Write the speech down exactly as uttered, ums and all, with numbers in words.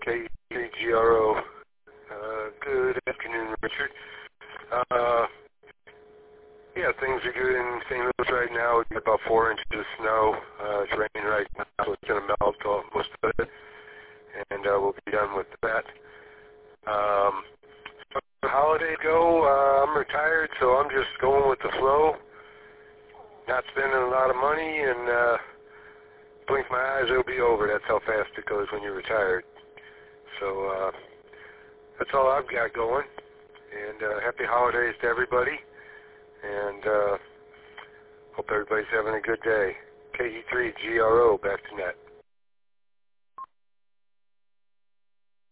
K G R O. Uh, good afternoon, Richard. Uh, yeah, things are good in Saint Louis right now. We got about four inches of snow. Uh, it's raining right now, so it's going to melt all, most of it, and uh, we'll be done with that. Um, as the holidays go, uh, I'm retired, so I'm just going with the flow, not spending a lot of money, and uh, blink my eyes, it'll be over. That's how fast it goes when you're retired. So uh, that's all I've got going. And uh, happy holidays to everybody. And uh, hope everybody's having a good day. K E three G R O, back to net.